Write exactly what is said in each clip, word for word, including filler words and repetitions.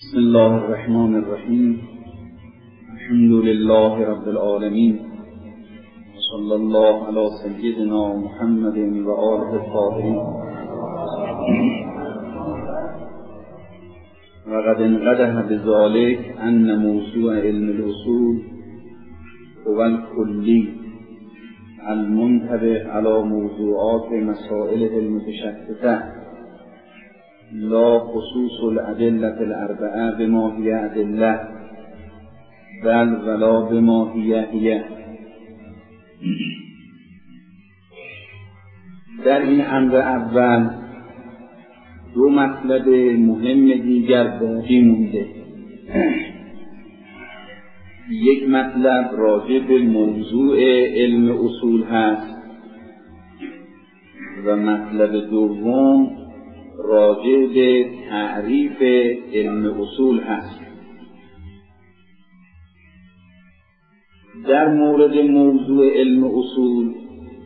بسم الله الرحمن الرحیم. الحمد لله رب العالمین و صلی الله علی سیدنا محمد و آله الطاهرین. و قد انقدح بذلك ان موضوع علم الاصول هو الکلی المنتبه على موضوعات مسائل المتشتته لا خصوص الأدلة الأربعة بما هي أدلة بل ولا بما هي هي. در این امر اول دو مطلب مهم دیگر باقی مونده. یک مطلب راجع به موضوع علم اصول هست و مطلب دوم راجع به تعریف علم اصول هست. در مورد موضوع علم اصول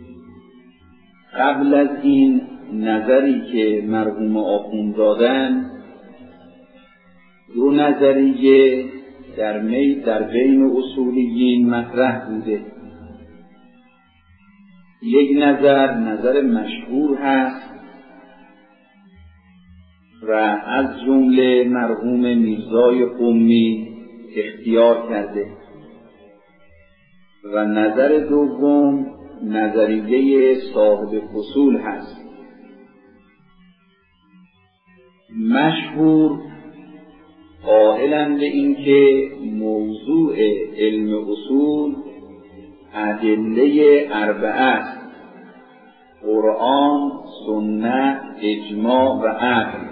قبل از این نظری که مرحوم آخوند دادن، دو نظریه در می در بین اصولیین مطرح بوده. یک نظر نظر مشهور هست و از جمله مرحوم میرزای قمی اختیار کرده و نظر دوم نظریه صاحب فصول هست. مشهور قائلند به این که موضوع علم اصول ادله اربعه است: قرآن، سنت، اجماع و عقل.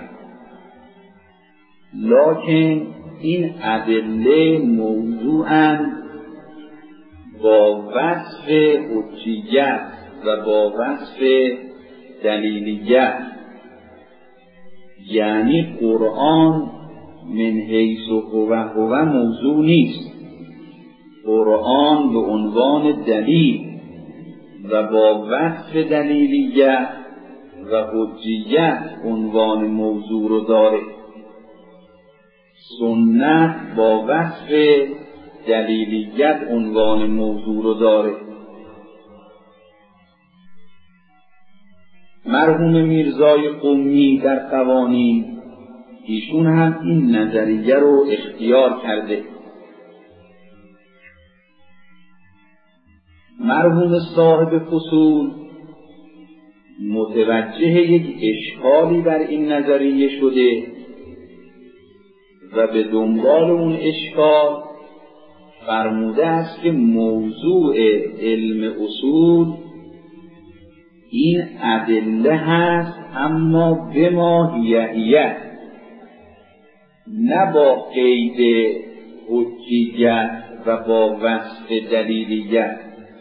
لکن این ادله موضوعاً با وصف حجیت و با وصف دلیلیت، یعنی قرآن من حیث هو هو موضوع نیست. قرآن به عنوان دلیل و با وصف دلیلیت و حجیت عنوان موضوع رو داره. سنت با وصف دلیلیت عنوان موضوع رو داره. مرحوم میرزای قمی در قوانین ایشون هم این نظریه رو اختیار کرده. مرحوم صاحب فصول متوجه یک اشکالی بر این نظریه شده و به دنبال اون اشکال فرموده است که موضوع علم اصول این ادله هست، اما به ماهیت، نه با قید حجیت و با وصف دلیلیت.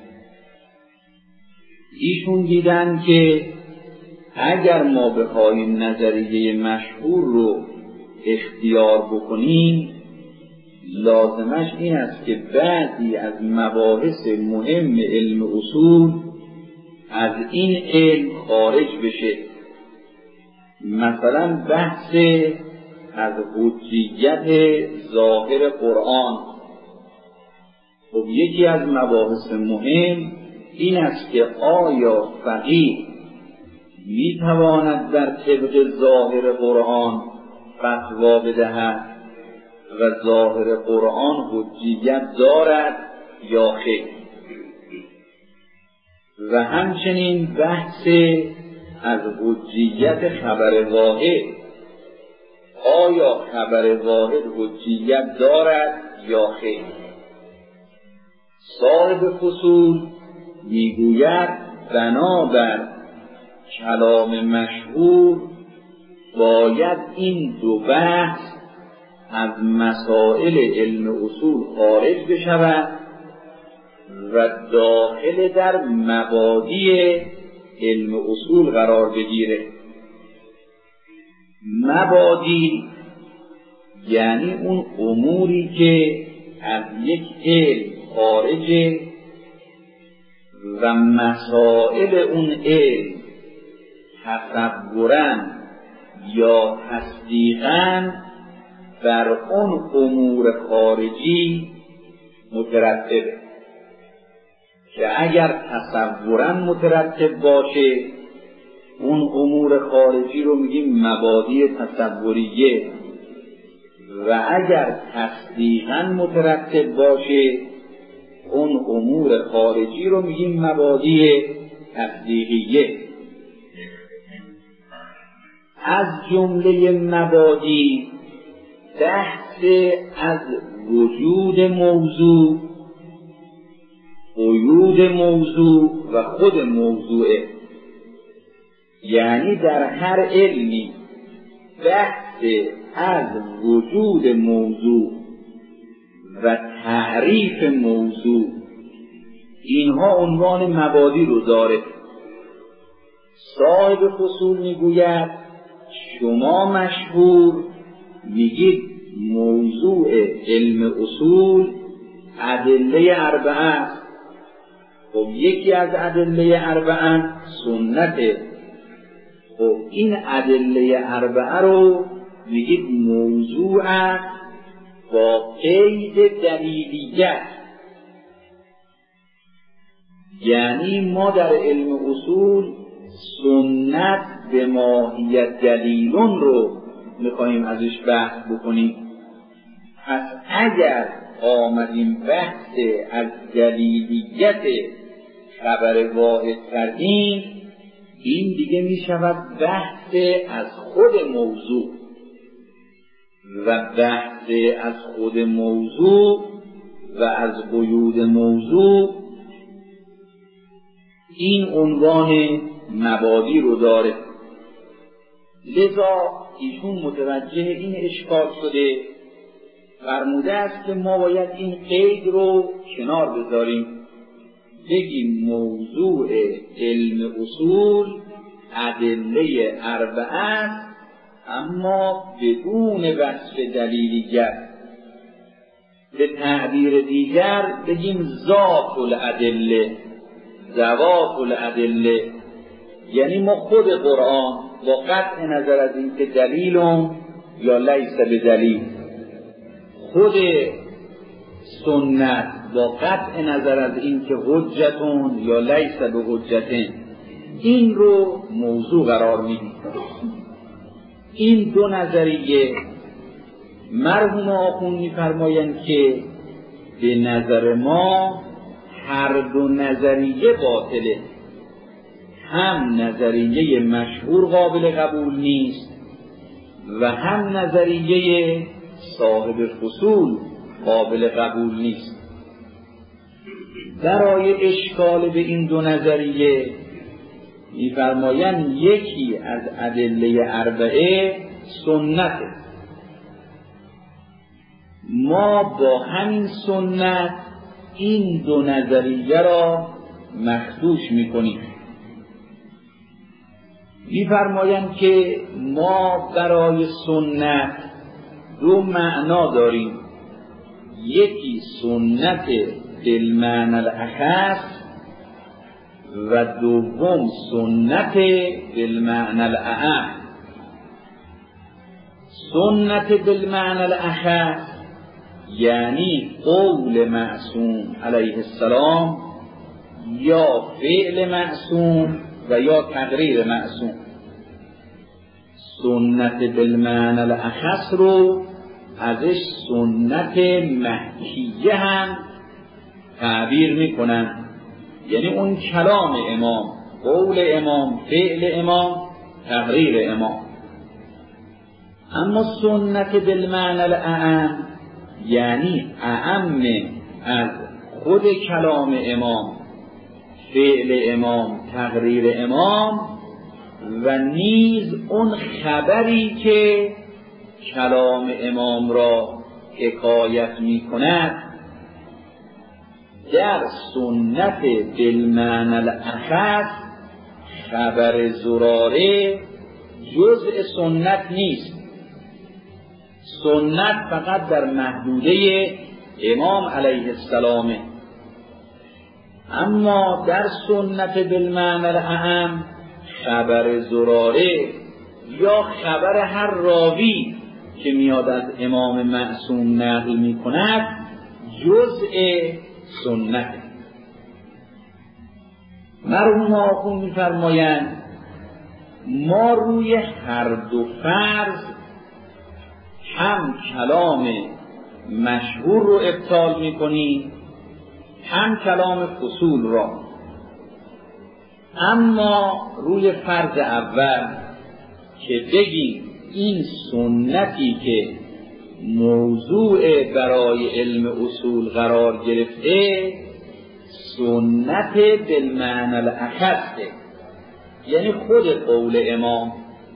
ایشون دیدن که اگر ما بخواهیم نظریه مشهور رو اختیار بکنیم، لازمش این است که بعضی از مباحث مهم علم اصول از این علم خارج بشه. مثلا بحث از حجیت ظاهر قرآن. خب یکی از مباحث مهم این است که آیا فقیه میتواند در طبق ظاهر قرآن فتوا بدهد و ظاهر قرآن حجیت دارد یا خیر؟ و همچنین بحث از حجیت خبر واحد. آیا خبر واحد حجیت دارد یا خیر؟ صاحب فصول میگوید بنابر کلام مشهور باید این دو بحث از مسائل علم اصول خارج بشود و داخل در مبادی علم اصول قرار بگیره. مبادی یعنی اون اموری که از یک علم خارجه و مسائل اون علم تصورن یا تصدیقاً بر اون امور خارجی مترتبه که اگر تصوراً مترتب باشه اون امور خارجی رو میگیم مبادی تصوریه و اگر تصدیقاً مترتب باشه اون امور خارجی رو میگیم مبادی تصدیقیه. از جمله مبادی بحث از وجود موضوع، قیود موضوع و خود موضوعه. یعنی در هر علمی بحث از وجود موضوع و تعریف موضوع اینها عنوان مبادی رو داره. صاحب فصول میگوید شما مشهور میگید موضوع علم اصول ادله اربعه است. خب یکی از ادله اربعه سنته. خب این ادله اربعه رو میگید موضوع است با قید دلیلیت. یعنی ما در علم اصول سنت به ماهیت دلیلون رو میخواییم ازش بحث بکنیم. پس اگر آمدیم بحث از دلیلیت خبر واحد کردیم این دیگه میشود بحث از خود موضوع و بحث از خود موضوع و از قیود موضوع این عنوان مبادی رو داره. لذا ایشون متوجه این اشکال شده، فرموده است که ما باید این قید رو کنار بذاریم، بگیم موضوع علم اصول ادله اربعه است اما بدون وصف دلیلیت. به تعبیر دیگر بگیم ذات الادله، ذوات الادله. یعنی ما خود قرآن با قطع نظر از این که دلیلون یا لیس به دلیل، خود سنت با قطع نظر از این که حجتون یا لیس به حجتن، این رو موضوع قرار میدیم. این دو نظریه مرحوم آخوند می‌فرمایند که به نظر ما هر دو نظریه باطله. هم نظریه مشهور قابل قبول نیست و هم نظریه صاحب فصول قابل قبول نیست. برای اشکال به این دو نظریه می‌فرمایند یکی از ادله اربعه سنته. ما با همین سنت این دو نظریه را مخدوش می‌کنیم. می‌فرمایند که ما برای سنت دو معنا داریم، یکی سنت بالمعنی الاخص و دوم سنت بالمعنی الاعم. سنت بالمعنی الاخص یعنی قول معصوم علیه السلام یا فعل معصوم و یا تقریر معصوم. سنت بالمعنی الاخص رو ازش سنت محکیه هم تعبیر میکنن، یعنی اون کلام امام، قول امام، فعل امام، تقریر امام. اما سنت بالمعنی الاعم یعنی اعم از خود کلام امام، فعل امام، تقریر امام و نیز اون خبری که کلام امام را حکایت می کند. در سنت بالمعنی الاخص خبر زراره جزء سنت نیست. سنت فقط در محدوده امام علیه السلام. اما در سنت بالمعنی الاعم خبر زراره یا خبر هر راوی که میاد از امام معصوم نقل می کند جزء سنت. مرحوم آخوند می فرمایند ما روی هر دو فرض هم کلام مشهور رو ابطال می کنیم هم کلام فصول را. اما روی فرض اول که بگیم این سنتی که موضوع برای علم اصول قرار گرفته سنت بالمعنی الاخصه، یعنی خود قول امام.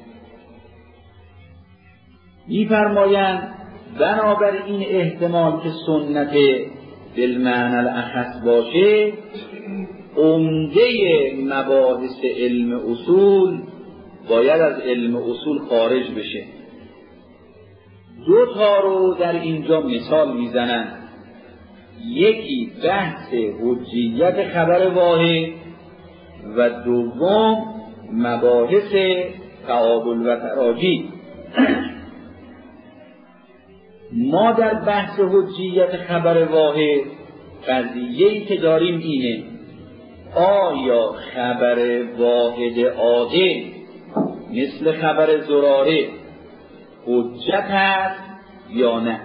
می‌فرمایند بنابر این احتمال که سنت بالمعنی الاخص باشه، عمده مباحث علم اصول باید از علم اصول خارج بشه. دو تا رو در اینجا مثال میزنن. یکی بحث حجیت خبر واحد و دوم مباحث تعادل و تراجی. ما در بحث حجیت خبر واحد قضیه‌ای که داریم اینه: آیا خبر واحد عادل مثل خبر زراره حجت هست یا نه؟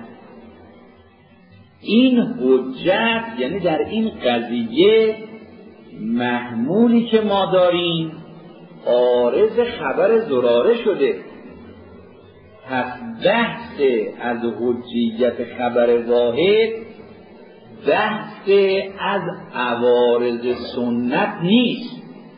این حجت یعنی در این قضیه محمولی که ما داریم عارض خبر زراره شده. پس بحث از حجیت خبر واحد بحث از عوارض سنت نیست،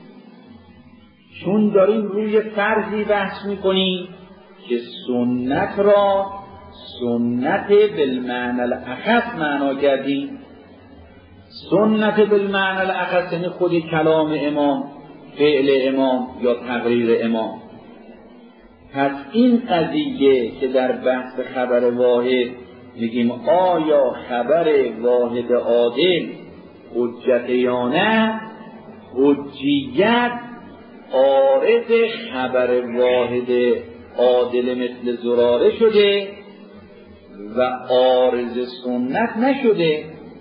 چون داریم روی فرضی بحث میکنیم که سنت را سنت بالمعنی الاخص معنا کردیم. سنت بالمعنی الاخص یعنی خود کلام امام، فعل امام یا تقریر امام. پس این قضیه که در بحث خبر واحد میگیم آیا خبر واحد عادل حجت یا نه، حجیت عارض خبر واحد عادل مثل زراره شده و عارض سنت نشده.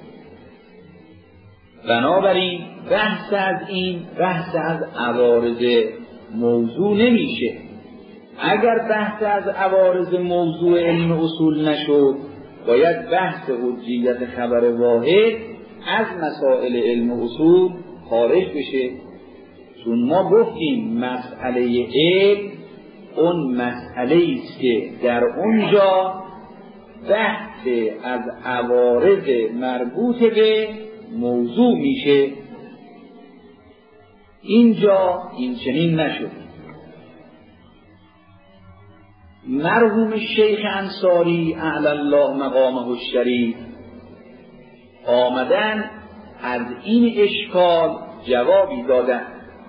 بنابراین بحث از این بحث از عوارض موضوع نمیشه. اگر بحث از عوارض موضوع علم اصول نشد، باید بحث حجیت خبر واحد از مسائل علم اصول خارج بشه. چون ما گفتیم مسئله علم اون مسئله است که در اونجا بحث از عوارض مربوط به موضوع میشه. اینجا این چنین نشد. مرحوم شیخ انصاری اعلی الله مقامه الشریف آمدن از این اشکال جوابی دادن.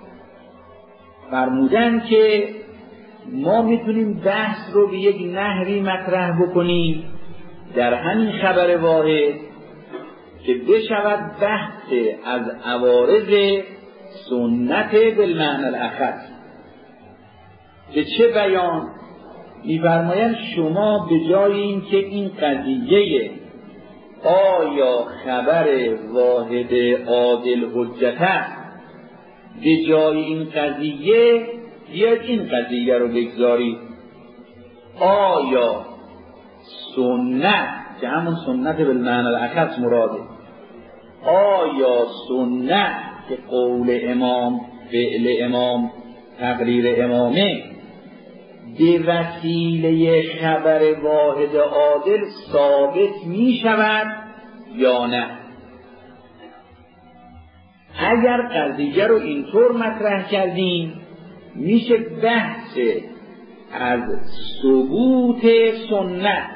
فرمودن که ما میتونیم بحث رو به یک نحوی مطرح بکنیم در همین خبر واحد که بشود بحث از عوارض سنت بالمعنی الاخص. به چه بیان؟ می‌فرمایند شما به جای این که این قضیه آیا خبر واحد عادل حجت است، به جای این قضیه بیاید این قضیه رو بگذارید: آیا سنت که همون سنت بالمعنی الاخص مراده، آیا سنت که قول امام، فعل امام، تقریر امامه، به وسیله خبر واحد عادل ثابت می شود یا نه؟ اگر قضیه رو اینطور مطرح کردیم میشه بحث از ثبوت سنت،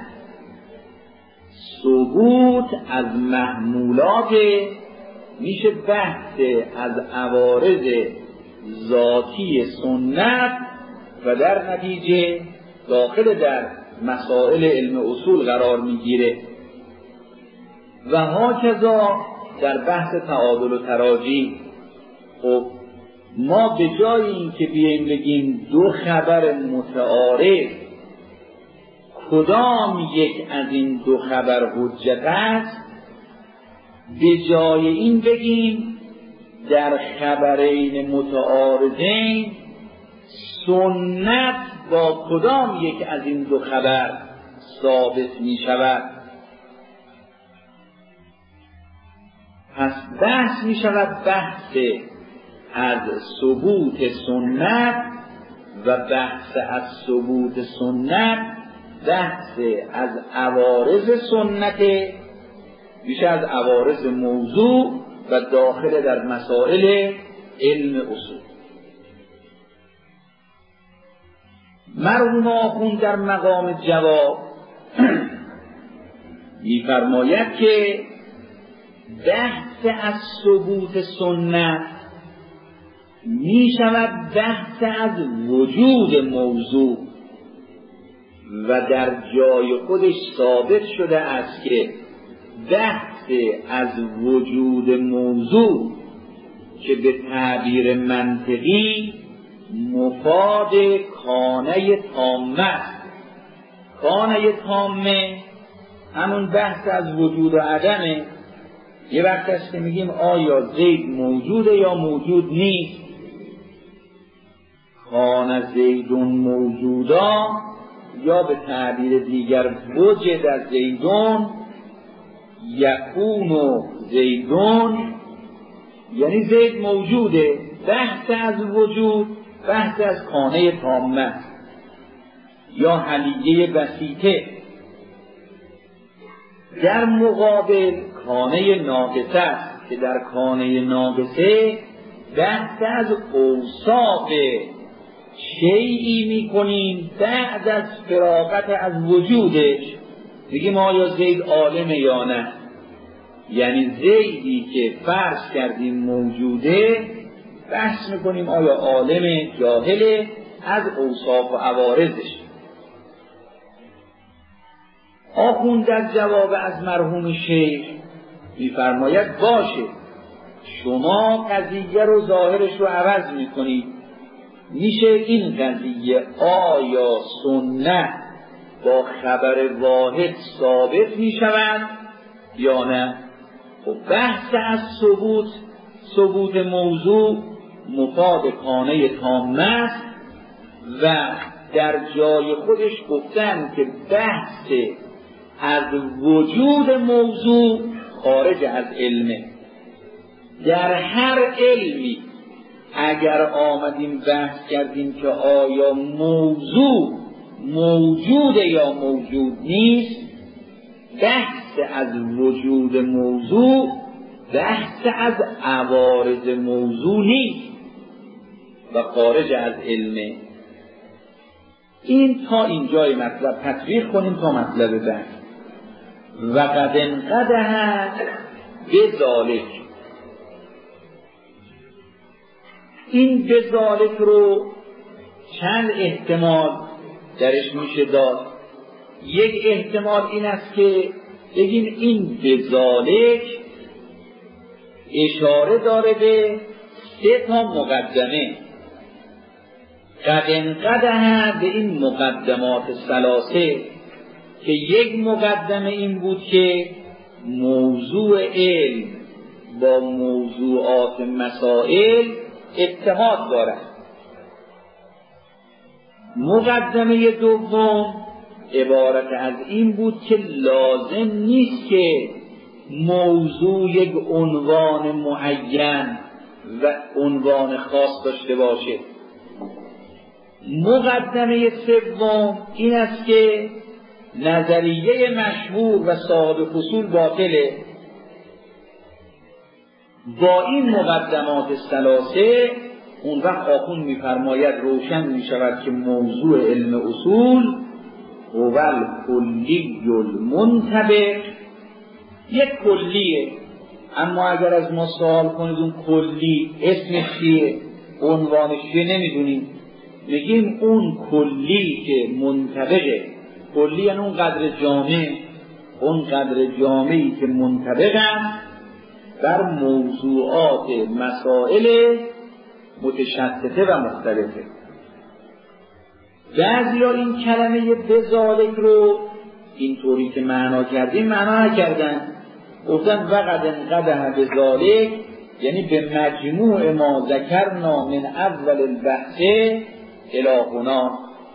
ثبوت از محمولات، میشه بحث از عوارض ذاتی سنت و در نتیجه داخل در مسائل علم اصول قرار میگیره. و هاکذا در بحث تعادل و تراجی. خب ما به جای این که بیاییم بگیم دو خبر متعارض کدام یک از این دو خبر حجت است، به جای این بگیم در خبرین متعارضین سنت با کدام یک از این دو خبر ثابت می شود. پس بحث می شود بحث از ثبوت سنت و بحث از ثبوت سنت بحث از عوارض سنت، میشه از عوارض موضوع و داخل در مسائل علم اصول. مرحوم آخوند در مقام جواب می‌فرماید که بحث از ثبوت سنت می شود بحث از وجود موضوع و در جای خودش ثابت شده است که بحث از وجود موضوع که به تعبیر منطقی مفاد کانه تامه است. کانه تامه همون بحث از وجود و عدمه. یه وقت است که میگیم آیا زید موجوده یا موجود نیست. کان زیدون موجودا، یا به تعبیر دیگر وجد از زیدون یکون و زیدون، یعنی زید موجوده. بحث از وجود بحث از کانه تامه یا حلیه بسیطه. در مقابل کانه ناقصه است که در کانه ناقصه بحث از اوصاف شیئی می کنیم بعد از فراغت از وجودش. بگیم آیا زید عالمه یا نه، یعنی زیدی که فرض کردیم موجوده بحث میکنیم آیا عالمه جاهله از اوصاف و عوارضش. آخوند در جواب از مرحوم شیخ میفرماید باشه، شما قضیه رو ظاهرش رو عوض میکنید. میشه این قضیه آیا سنت با خبر واحد ثابت میشود یا نه؟ خب بحث از ثبوت ثبوت موضوع مفاد کانه تامه است و در جای خودش گفتن که بحث از وجود موضوع خارج از علمه. در هر علمی اگر آمدیم بحث کردیم که آیا موضوع موجوده یا موجود نیست، بحث از وجود موضوع بحث از عوارض موضوع نیست و خارج از علمه. این تا اینجای مطلب تطبیق کنیم تا مطلب بعد. و قد انقدح بذالک، این بذالک رو چند احتمال درش میشه داد. یک احتمال این است که بگیم این بذالک اشاره داره به سه تا مقدمه. قد انقدح به این مقدمات ثلاثه که یک مقدمه این بود که موضوع علم با موضوعات مسائل اتحاد دارد. مقدمه دوم عبارت از این بود که لازم نیست که موضوع یک عنوان معین و عنوان خاص داشته باشه. مقدمه سوم این است که نظریه مشهور و صاحب اصول باطله. با این مقدمات ثلاثه اون وقت آخوند می‌فرماید روشن می‌شود که موضوع علم اصول هو الکلی المنطبق، یک کلیه. اما اگر از ما سوال کنید اون کلی اسمش چیه، عنوانش چیه، نمیدونیم. میگیم اون کلی که منطبقه، کلی یعنی اون قدر جامع، اون قدر جامعی که منطبق است بر موضوعات مسائل متشتته و مختلفه. بعضیا این کلمه بذالک رو اینطوری که معنا کردیم معنا نکردن، گفتن وقد انقدح بذالک یعنی به مجموع ما ذکرنا من اول البحث الی هنا.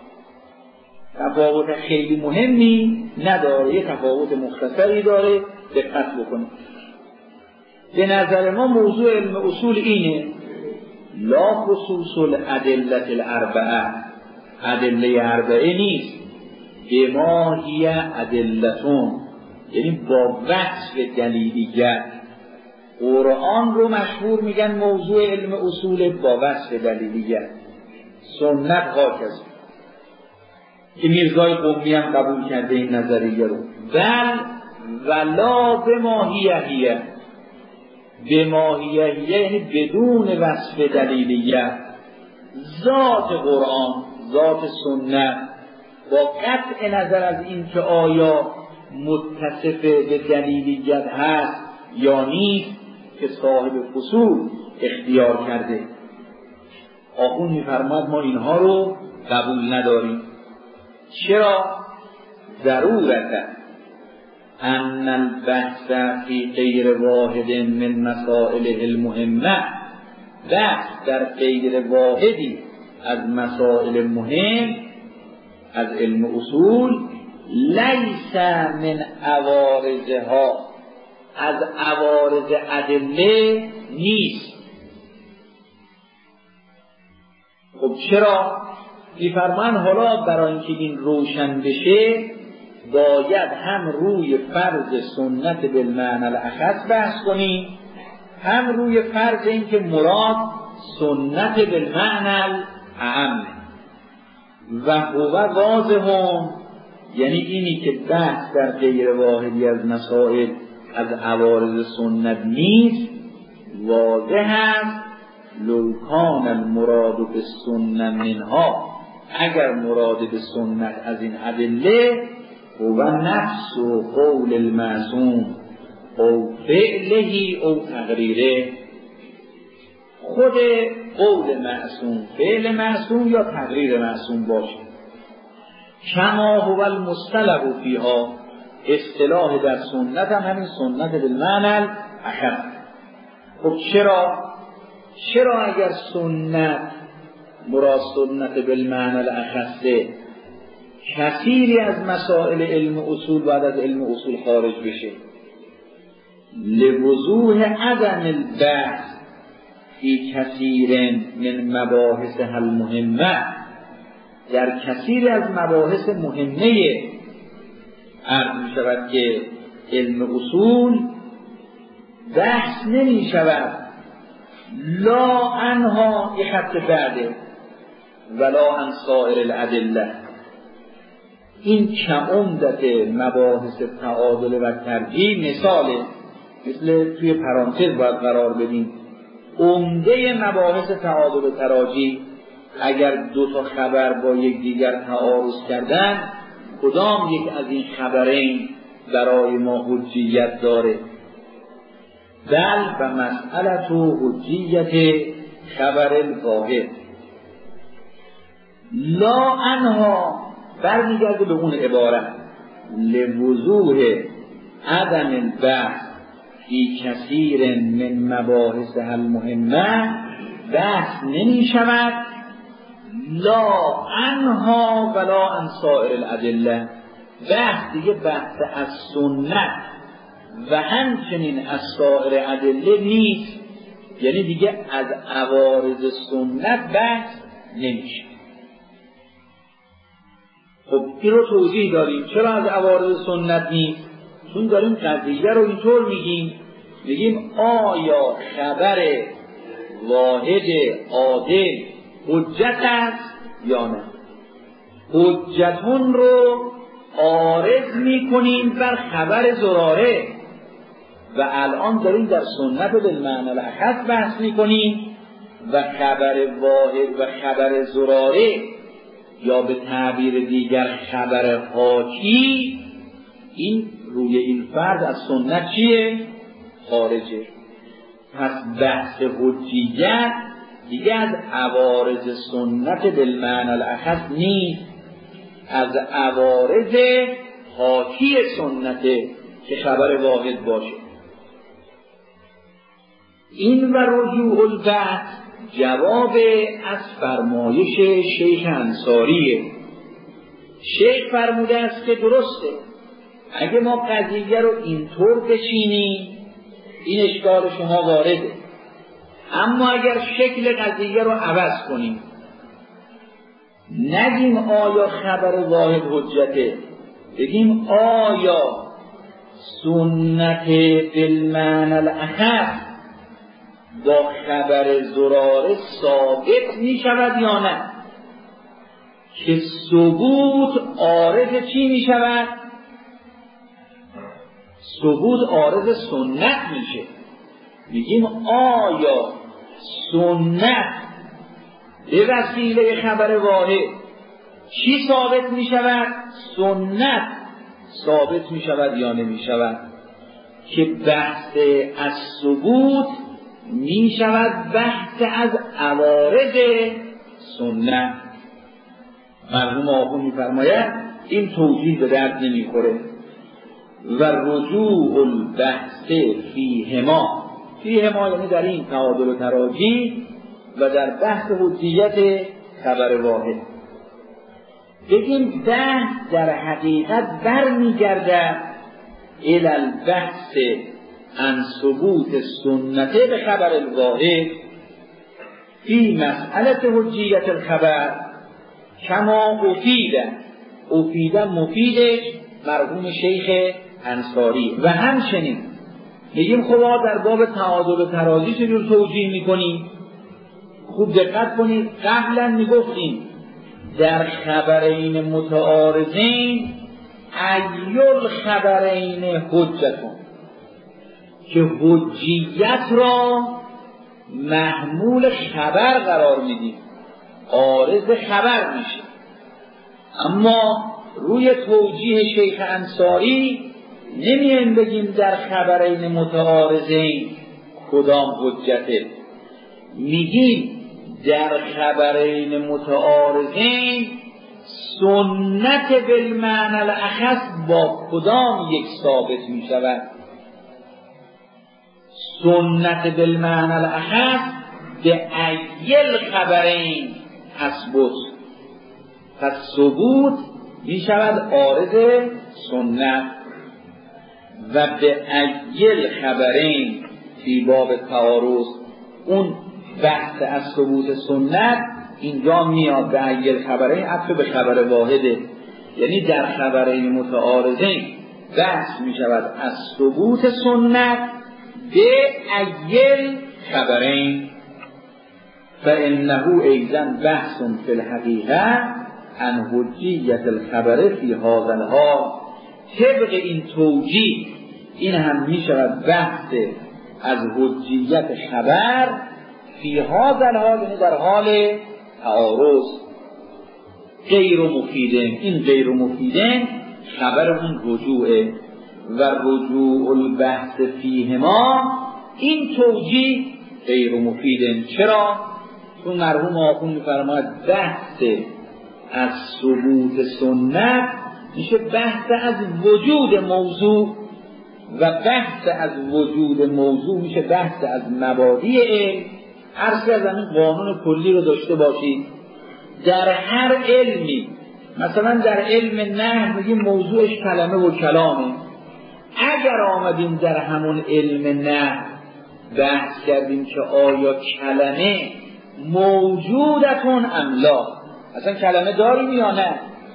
تفاوت خیلی مهمی نداره، یه تفاوت مختصری داره، دقت بکنید. به نظر ما موضوع علم اصول اینه، لا خصوص الادله الاربعه، ادله اربعه نیست، بما هی ادلتون، یعنی با وصف دلیلیت. قرآن رو مشهور میگن موضوع علم اصول با وصف دلیلیت، سنت هاکذا که میرزای قمی هم قبول کرده این نظریه رو. بل ولا بما هی هی، بما هی هی یعنی بدون وصف دلیلیت. ذات قرآن، ذات سنت با قطع نظر از این که آیا متصف به دلیلیت هست یا نیست که صاحب فصول اختیار کرده. آخون میفرماد ما اینها رو قبول نداریم. چرا؟ ضرورت ان البحث فی غیر واحد من مسائل المهمه، بحث در غیر واحدی از مسائل مهم از علم اصول لیس من عوارضها، از عوارض ادله نیست. خب چرا؟ می‌فرمان حالا برای اینکه این روشن بشه باید هم روی فرض سنت بالمعنی الاخص بحث کنیم، هم روی فرض این که مراد سنت بالمعنی الاعم. و هو واضحون، یعنی اینی که بحث در غیر واحدی از مسائل از عوارض سنت نیست واضح است. لو کان المراد به سنت منها، اگر مراد به سنت از این ادله هو نفس و قول المعصوم او فعله او تقریره، خود قول معصوم، فعل معصوم یا تقریر معصوم باشه. کما هو المصطلح فیها، اصطلاح در سنت هم همین سنت بالمعنی الاخص. خب چرا؟ چرا اگر سنت مراد سنت بالمعنی الاخصه کثیری از مسائل علم اصول بعد از علم اصول خارج بشه؟ لوضوح عدم البحث فی کثیر من مباحث المهمه، در کثیر از مباحث مهمه عرض می شود که علم اصول بحث نمی شود، لا عنها یه خط بعده ولا عن سائر الادله. این کمعمدت مباحث تعادل و ترجیح مثاله، مثل توی پرانتز باید قرار بدیم. عمده مباحث تعادل و تراجیح اگر دو تا خبر با یک دیگر تعارض کردن، کدام یک از این خبرین برای ما حجیت داره؟ بل و مسئله و حجیت خبر الواحد لا عنها، برمیگرده به اون عبارت لوضوح عدم البحث فی کثیر من مباحث المهمه، بحث نمی شود لا عنها ولا عن سائر الادله. بحث دیگه بحث از سنت و همچنین از سائر ادله نیست، یعنی دیگه از عوارض سنت بحث نمیشه. خب این رو توضیح داریم چرا از عوارض سنت نیست. چون داریم قضیه رو اینطور میگیم، میگیم آیا خبر واحد عادل حجت است یا نه؟ حجتون رو عارض میکنیم بر خبر زراره و الان داریم در سنت بالمعنی الاخص بحث میکنیم و خبر واحد و خبر زراره یا به تعبیر دیگر خبر حاکی، این روی این فرض از سنت چیه؟ خارجه. پس بحث حجیت دیگه از عوارض سنت بالمعنی الاخص نیست، از عوارض حاکی سنته که خبر واحد باشه. این و رجوع البحث جواب از فرمایش شیخ انصاریه. شیخ فرموده است که درسته اگه ما قضیه رو اینطور بچینیم این اشکال شما وارده، اما اگر شکل قضیه رو عوض کنیم نگیم آیا خبر واحد حجته، بگیم آیا سنت بالمعنی الاخص با خبر زراره ثابت می شود یا نه، که ثبوت عارض چی می شود؟ ثبوت عارض سنت میشه. میگیم آیا سنت به وسیله خبر واحد چی ثابت می شود؟ سنت ثابت می شود یا نمی شود؟ که بحث از ثبوت می شود بحث از عوارض سنت. مرحوم آخوند می فرماید این توجیه به درد نمی خوره. و رجوع البحث فیهما، فیهما یعنی در این تعادل و تراجیح و در بحث حجیت خبر واحد. بگیم بحث در حقیقت بر می گردد الی البحث عن ثبوت سنته به خبر الواحد فی مسئله حجیت الخبر کما افیده. افیده مفیدش مرحوم شیخ انصاری. و همچنین میگیم خب در باب تعادل و تراجیح چجور توجیه میکنیم؟ خوب دقت کنید، قبلا میگفتیم در خبرین متعارضین ایل خبرین حجتون، که حجیت را محمول خبر قرار میدیم، عارض خبر میشه. اما روی توجیه شیخ انصاری نمیایم بگیم در خبرین متعارضین کدام حجته، میگیم در خبرین متعارضین سنت بالمعنی الاخص با کدام یک ثابت می شود؟ سنت بالمعنی الاخص به ایل خبرین تثبت، پس ثبوت می شود عارض سنت. و به ایل خبرین فی باب تعارض، اون بحث از ثبوت سنت اینجا میاد به ایل خبرین عطف به خبر واحده، یعنی در خبرین متعارضین بحث می شود از ثبوت سنت به ایل خبرین. فانه ایضا بحث فی الحقیقه عن حجیت الخبر فی هذا الحال. طبق این توجیه این هم می شود بحث از حجیت خبر فی هذا الحال، یعنی در حال تعارض. غیر مفیدن، این غیر مفیدن خبر اون رجوعه. و رجوع البحث فیهما، این توجیه غیر مفیدن. چرا؟ چون مرحوم آخوند می‌فرماید بحث از ثبوت سنت میشه بحث از وجود موضوع، و بحث از وجود موضوع میشه بحث از مبادی علم. هر سه از این قانون کلی رو داشته باشید در هر علمی. مثلا در علم نحو میگیم موضوعش کلمه و کلامه، اگر آمدیم در همون علم نحو بحث کردیم که آیا کلمه موجودتون ام لا، اصلا کلمه داریم یا نه،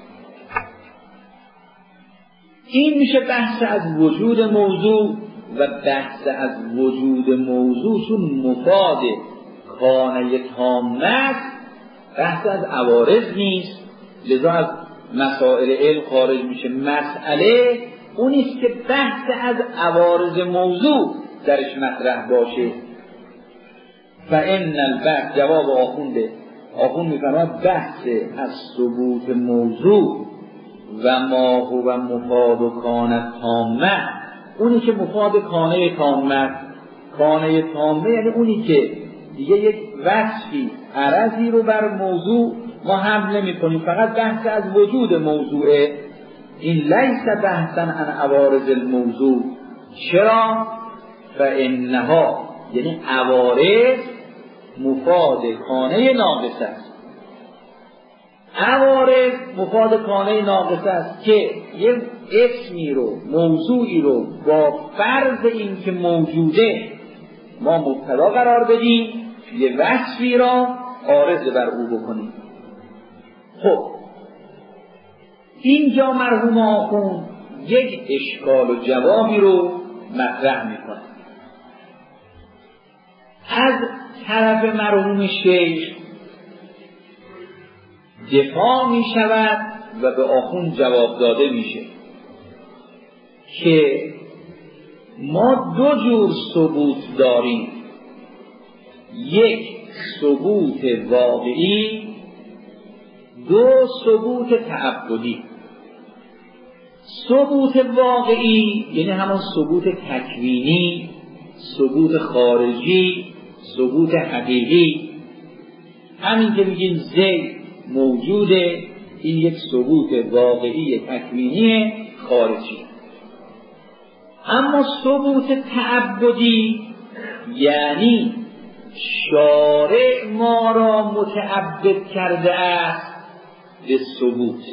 این میشه بحث از وجود موضوع. و بحث از وجود موضوع چون مفاد کانه تامه بحث از عوارض نیست، لذا از مسائل علم خارج میشه. مسئله اونیست که بحث از عوارض موضوع درش مطرح باشه. فان البحث، جواب آخونده، آخوند میفرماید بحث از ثبوت موضوع و ما هو مفاد و کانه تامه، اونی که مفاد کانه تامه، کانه تامه یعنی اونی که دیگه یک وصفی عرضی رو بر موضوع ما حمل نمی کنیم، فقط بحث از وجود موضوعه. این لیس بحثا عن عوارض الموضوع. چرا؟ فانها، یعنی عوارض مفاد کانه ناقص است. عوارض مفاد کانه ناقص است که یک اسمی رو، موضوعی رو با فرض این که موجوده ما مبتدا قرار بدیم، یه وصفی را عارض بر او بکنیم. خب اینجا مرحوم آخوند یک اشکال و جوابی رو مطرح میکنه. از طرف مرحوم شیخ دفاع می شود و به آخوند جواب داده میشه که ما دو جور ثبوت داریم، یک ثبوت واقعی، دو ثبوت تعبدی. ثبوت واقعی یعنی همون ثبوت تکوینی، ثبوت خارجی، ثبوت حقیقی. همین که میگیم زید موجوده، این یک ثبوت واقعی تکوینی خارجی. اما ثبوت تعبدی یعنی شارع ما را متعبد کرده است به ثبوت.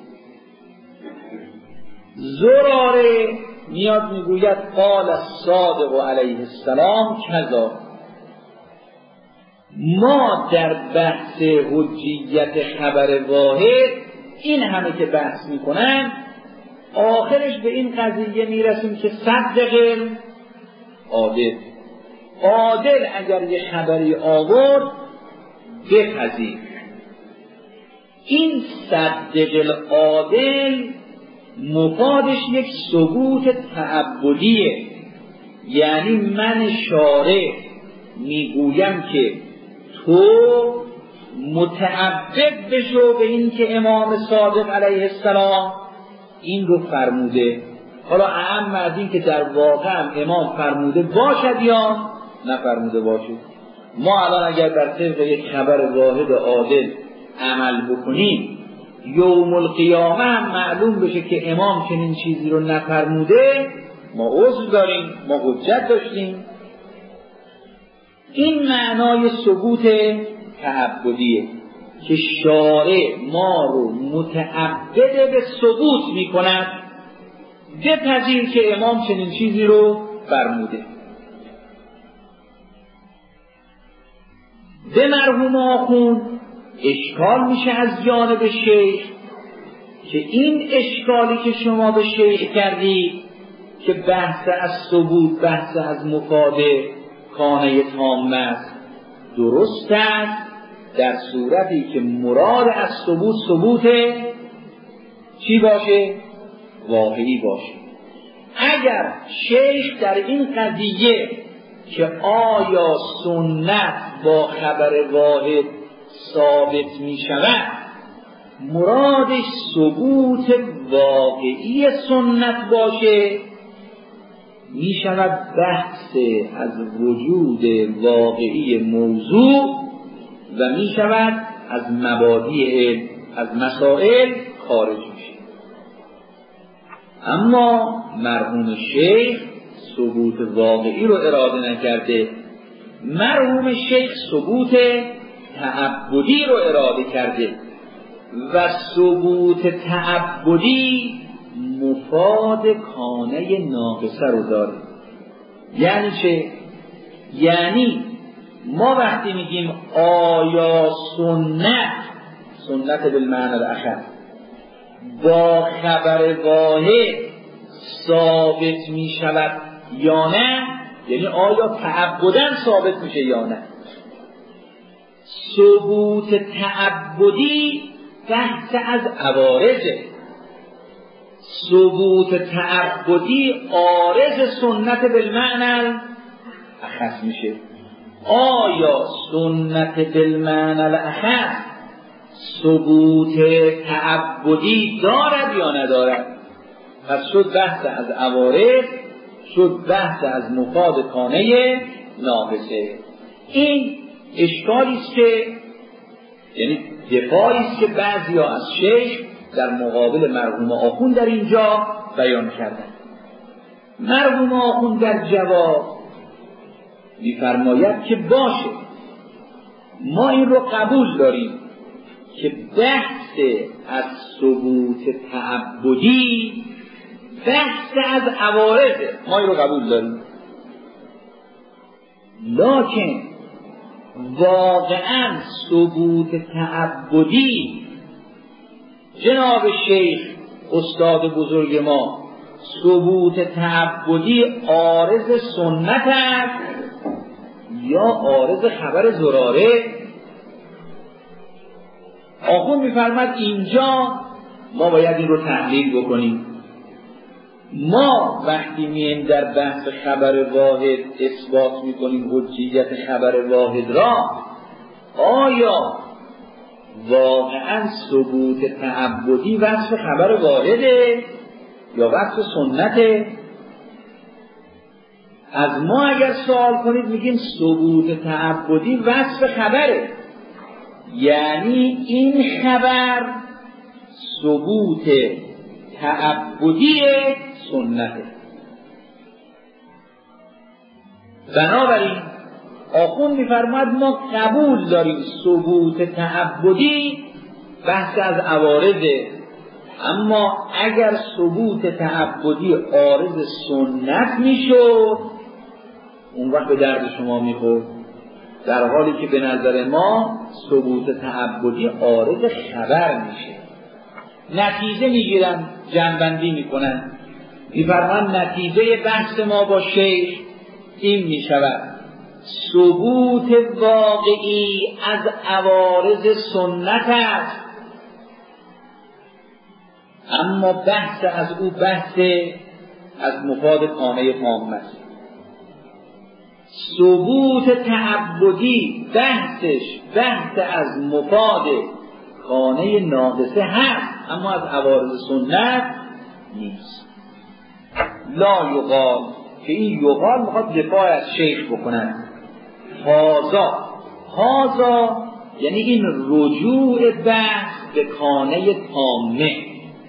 زراره میاد میگوید قال الصادق علیه السلام کذا. ما در بحث حجیت خبر واحد این همه که بحث میکنن، آخرش به این قضیه میرسیم که صدق عادل. عادل اگر یه خبری آورد بپذیر. این صدق العادل مفادش یک ثبوت تعبدیه، یعنی من شارع میگویم که تو متعبد بشو به این که امام صادق علیه السلام این رو فرموده. حالا اعم از این که در واقع امام فرموده باشد یا نفرموده باشد، ما الان اگر بر طبق یک خبر واحد عادل عمل بکنیم، یوم القیامه هم معلوم بشه که امام چنین چیزی رو نفرموده، ما عذر داریم، ما حجت داشتیم. این معنای ثبوت تعبدیه که شارع ما رو متعبد به ثبوت میکند بپذیر که امام چنین چیزی رو فرموده. به مرحوم آخوند اشکال میشه از جانب شیخ که این اشکالی که شما به شیخ کردید که بحث از ثبوت بحث از مفاده کانه تام است، درست است در صورتی که مراد از ثبوت ثبوت چی باشه؟ واقعی باشه. اگر شیخ در این قضیه که آیا سنت با خبر واحد ثابت می شود مرادش ثبوت واقعی سنت باشه، می شود بحث از وجود واقعی موضوع و می شود از مبادی علم، از مسائل خارج میشه. اما مرحوم شیخ ثبوت واقعی رو اراده نکرده، مرحوم شیخ ثبوت تعبدی رو اراده کرده و ثبوت تعبدی مفاد کانه ناقصه رو داره. یعنی چه؟ یعنی ما وقتی میگیم آیا سنت سنت بالمعنی الاخر با خبر واحد ثابت می شود یا نه، یعنی آیا تعبداً ثابت میشه یا نه. ثبوت تعبدی بحث از عوارضه. ثبوت تعبدی عارض سنت بالمعنی اخص میشه. آیا سنت بالمعنی الاخص ثبوت تعبدی دارد یا ندارد؟ پس شد بحث از عوارض، شد بحث از مفاد کانه ناقصه. این اشکالی است که یعنی دفاعی است که بعضیا از شیخ در مقابل مرحوم آخوند در اینجا بیان کردن. مرحوم آخوند در جواب می‌فرماید که باشه، ما این رو قبول داریم که بحث از ثبوت تعبدی بحث از عوارضه، ما این رو قبول داریم، لکن واقعا ثبوت تعبدی جناب شیخ استاد بزرگ ما ثبوت تعبدی عارض سنت است یا عارض خبر زراره؟ آخوند می‌فرماید اینجا ما باید این رو تحلیل بکنیم. ما وقتی میایم در بحث خبر واحد اثبات میکنیم حجیت خبر واحد را، آیا واقعا ثبوت تعبدی وصف خبر واحده یا وصف سنته؟ از ما اگر سوال کنید میگیم ثبوت تعبدی وصف خبره، یعنی این خبر ثبوت تعبدی سنته. بنابراین آخوند می‌فرماید ما قبول داریم ثبوت تعبدی بحث از عوارضه، اما اگر ثبوت تعبدی عارض سنت میشد اون وقت به درد شما میخورد، در حالی که به نظر ما ثبوت تعبدی عارض خبر میشه. نتیجه میگیرن، جنبندی میکنن، میفرمان نتیجه بحث ما با شیخ این میشود ثبوت واقعی از عوارض سنت است، اما بحث از او بحث از مفاد کانه تام است. ثبوت تعبدی بحثش بحث از مفاد کانه ناقصه هست، اما از عوارض سنت نیست. لا یقال، که این یقال میخواد دفاع از شیخ بکنن. هازا هازا یعنی این رجوع بحث به کانه تامه،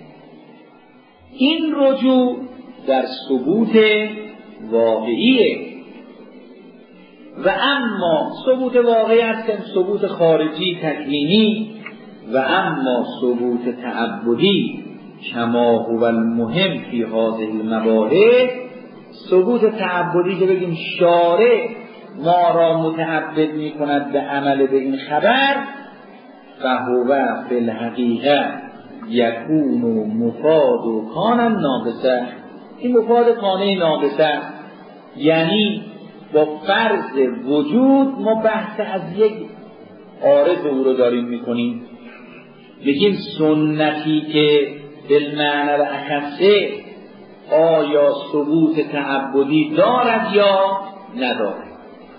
این رجوع در ثبوت واقعیه. و اما ثبوت واقعی هستن ثبوت خارجی تکوینی، و اما ثبوت تعبدی کما هو المهم فی هذه المباحث، ثبوت تعبدی که بگیم شارع ما را متعبد می کند به عمل به این خبر، فهو فی الحقیقه یکون و مفاد و کان ناقصه، این مفاد کانه ناقصه، یعنی با فرض وجود ما بحث از یک عارض او رو داریم میکنیم، بگیم سنتی که بالمعنی الاخصه آیا ثبوت تعبدی دارد یا ندارد.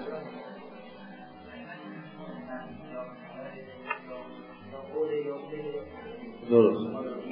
درست،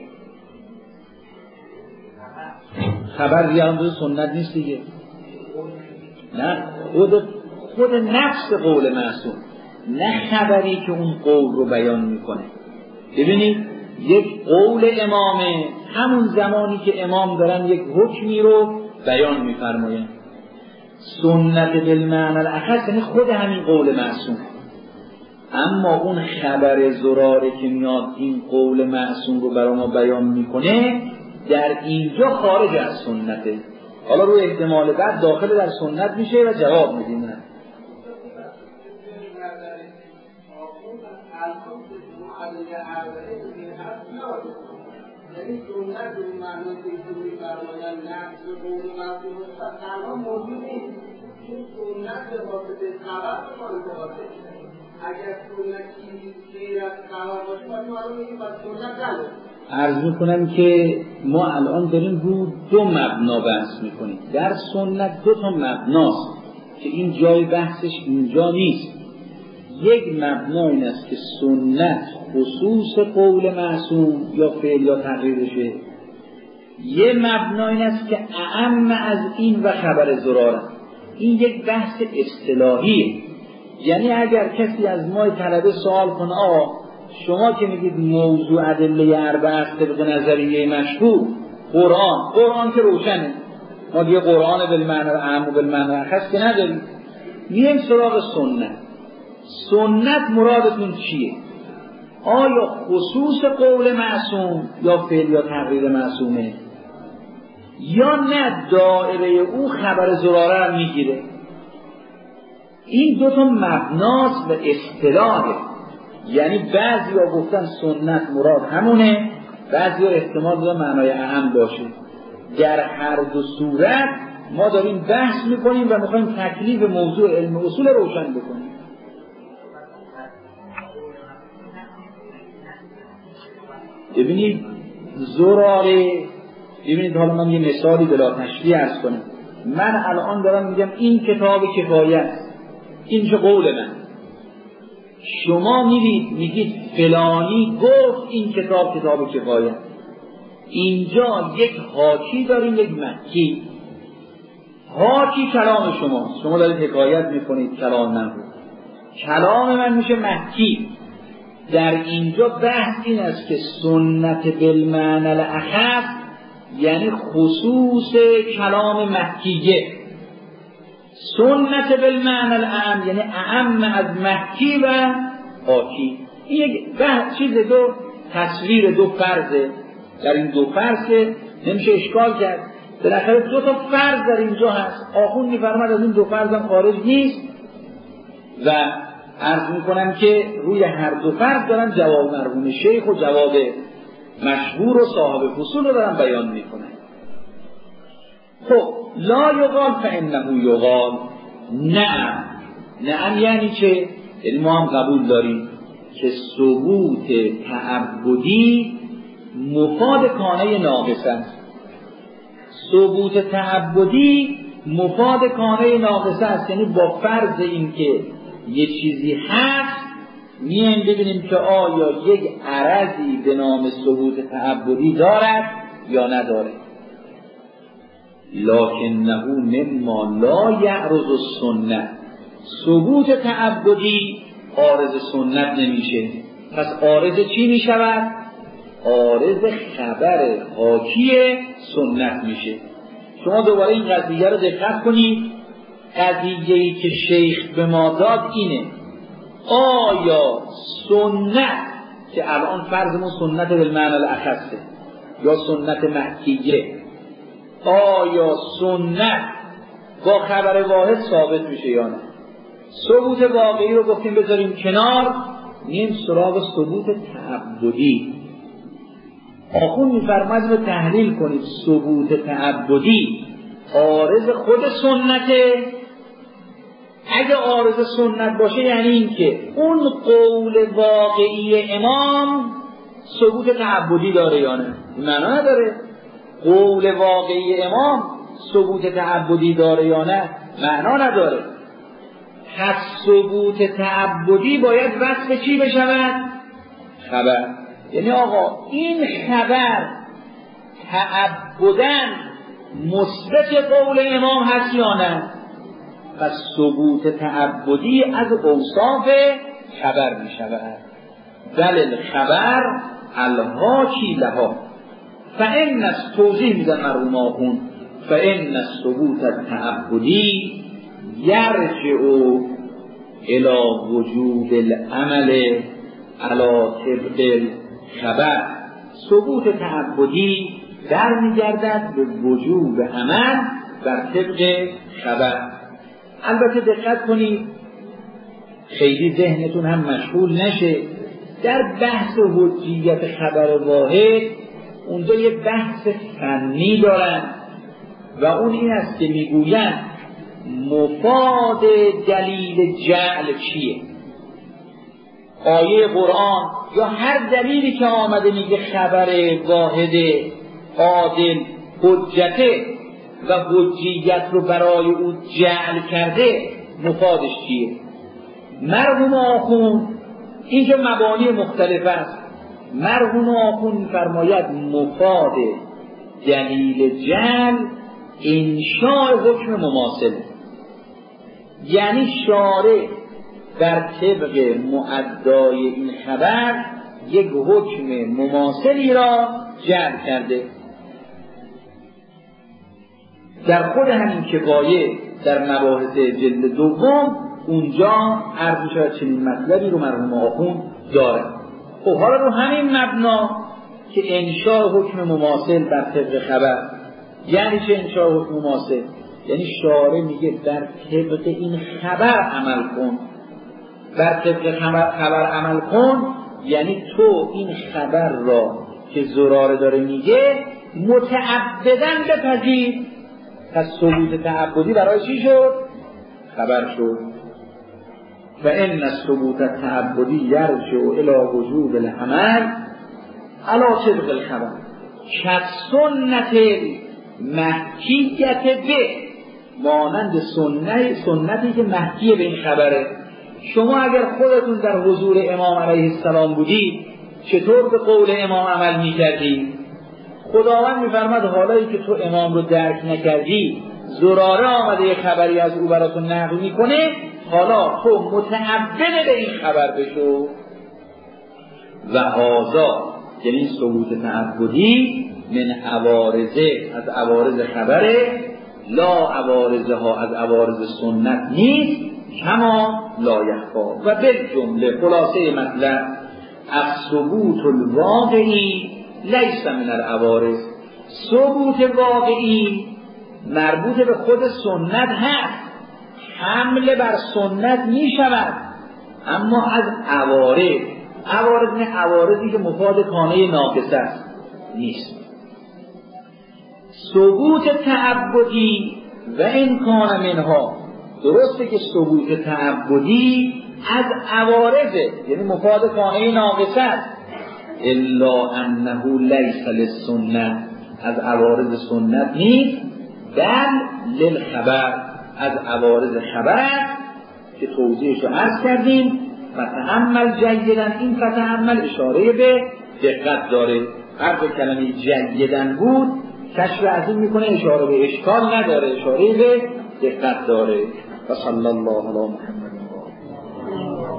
خبر دیگه سنت نیست دیگه، نه خود خود نفس قول معصوم، نه خبری که اون قول رو بیان میکنه. ببینید یک قول امامه، همون زمانی که امام دارن یک حکمی رو بیان میفرماین. سنت بالمعنی الاخص یعنی خود همین قول معصوم، اما اون خبر زراره که میاد این قول معصوم رو برای ما بیان میکنه در اینجا خارج از سنته. حالا روی احتمال بعد داخل در سنت میشه و جواب میدیم. نه یعنی سنت به این معنی که ایشون می‌فرمایند نفس قول معصوم تنها موجود نیست، این سنت به واسطه خبر به ما ارتباطه. اگر سنتی غیر از خبر باشه باید ما رو میگیم باید سنت نداره. عرض میکنم که ما الان داریم رو دو مبنا بحث میکنیم. در سنت دو تا مبناست که این جای بحثش اینجا نیست. یک مبنا این است که سنت خصوص قول معصوم یا فعل یا تقریرشه، یه مبنا این است که اعم از این و خبر زراره. این یک بحث اصطلاحیه، یعنی اگر کسی از ما طلبه سوال کنه آقا شما که میگید موضوع ادله اربعه است طبق نظریه مشهور قرآن، قرآن که روشنه، ما دیگه قرآن بالمعنی اعم و بالمعنی اخص که نداریم، میایم سراغ سنت. سنت مرادتون چیه؟ آیا خصوص قول معصوم یا فعل یا تقریر معصومه، یا نه دایره او خبر زراره رو میگیره؟ این دو تا مبناست و اصطلاحه. یعنی بعضی ها گفتن سنت مراد همونه، بعضی ها احتمال داره معنای اهم باشه. در هر دو صورت ما داریم بحث میکنیم و میخوایم تکلیف موضوع علم اصول روشن بکنیم. ببینید زراره، ببینید حالا من یه مثالی بلا تشریح عرض کنم. من الان دارم میگم این کتاب کفایه است، این چه قول من. شما میرید میگید فلانی گفت این کتاب کتاب کفایه است. اینجا یک حاکی داریم یک مکی. حاکی کلام شما، شما دارید حکایت میکنید کلام من بود، کلام من میشه مکی. در اینجا بحث این است که سنت بالمعنی الاخص یعنی خصوص کلام مکیه، سنت بالمعنی الاعم یعنی اعم از مکی و حاکی. این یک بحث چیز دو تصویر دو فرضه. در این دو فرض نمیشه اشکال کرد، بالاخره دو تا فرض در اینجا هست. آخوند میفرماد از این دو فرض هم خارج نیست و عرض میکنم که روی هر دو فرض دارن جواب مرحوم شیخ و جواب مشهور و صاحب فصول رو دارن بیان میکنن. خب لا یقال فانه یقال، نعم. نعم یعنی چه؟ یعنی ما هم قبول داریم که ثبوت تعبدی مفاد کانه ناقص است. ثبوت تعبدی مفاد کانه ناقص است، یعنی با فرض این که یه چیزی هست میایم ببینیم که آیا یک عرضی به نام ثبوت تعبدی دارد یا نداره. لکنه مما لا یعرض السنه، ثبوت تعبدی عارض سنت نمیشه. پس عارض چی میشود؟ عارض خبر حاکی سنت میشه. شما دوباره این قضیه رو دقت کنید. قضیه‌ای که شیخ به ما داد اینه، آیا سنت که الان فرضمون سنت بالمعنی الاخصه یا سنت مکیه، آیا سنت با خبر واحد ثابت میشه یا نه؟ ثبوت واقعی رو گفتیم بذاریم کنار، نیم سراغ ثبوت تعبدی. آخون میفرماید رو تحلیل کنید ثبوت تعبدی عارض خود سنته. اگه عارض سنت باشه یعنی این که اون قول واقعی امام ثبوت تعبدی داره یا نه؟ معنا نداره. قول واقعی امام ثبوت تعبدی داره یا نه؟ معنا نداره. پس ثبوت تعبدی باید وصف چی بشود؟ خبر. یعنی آقا این خبر تعبداً مثبت قول امام هست یا نه؟ پس ثبوت تعبدی از اوصاف خبر می شود. دلیل خبر الحاکی لها فان از توضیح میدن مرحوم آخوند فان ثبوت تعبدی یرجع الى وجود العمل علی طبق خبر. ثبوت تعبدی در میگردد به وجوب عمل بر طبق خبر. البته دقت کنید خیلی ذهنتون هم مشغول نشه. در بحث حجیت خبر واحد اونجا یه بحث فنی دارن و اون این است که میگوین مفاد دلیل جعل چیه. آیه قرآن یا هر دلیلی که آمده میگه خبر واحد عادل حجته و حجیت رو برای او جعل کرده، مفادش چیه؟ مرحوم آخوند این که مبانی مختلف است. مرحوم آخوند می‌فرماید مفاد دلیل جعل انشاء حکم مماثل، یعنی شارع بر طبق معدای این خبر یک حکم مماثلی را جعل کرده. در خود همین کفایه در مباحث جلد دوم اونجا عرض شد چنین مطلبی رو مرحوم آخوند داره. خب حالا رو همین مبنا که انشاء حکم مماثل بر طبق خبر، یعنی چه انشاء حکم مماثل؟ یعنی شارع میگه بر طبق این خبر عمل کن. بر طبق خبر, خبر عمل کن یعنی تو این خبر را که زراره داره میگه متعبداً بپذیر. پس ثبوت تعبدی برای چی شد؟ خبر شد. و ان الثبوت التعبدی یرجع الی وجوب العمل علی طبق الخبر کسنت محکیت به، مانند سنت سنتی که محکی به این خبره. شما اگر خودتون در حضور امام علیه السلام بودید چطور به قول امام عمل میکردید؟ خداوند میفرماد حالایی که تو امام رو درک نکردی، زراره آمده یه خبری از او براتون نقل میکنه، حالا تو متعبد به این خبر بشو. و هذا یعنی ثبوت تعبدی من عوارضه، از عوارض خبره، لا عوارضه ها از عوارض سنت نیست، کما لا یخفا. و بالجمله خلاصه مطلب الثبوت الواقعی لیس من العوارض، ثبوت واقعی مربوط به خود سنت هست، حمله بر سنت می شود، اما از عوارض، عوارض نه عوارضی که مفاد کانه ناقص است نیست. ثبوت تعبدی و این کان منها، درسته که ثبوت تعبدی از عوارضه، یعنی مفاد کانه ناقص است، الا انه لیس للسنت، از عوارض سنت نیست، بل للخبر، از عوارض خبر که توضیحش رو عرض کردیم. فتحمل جیدن، این فتحمل اشاره به دقت داره، هر به کلمه جیدن بود کشف از این میکنه اشاره به اشکال نداره، اشاره به دقت داره. و صلی الله علی محمد.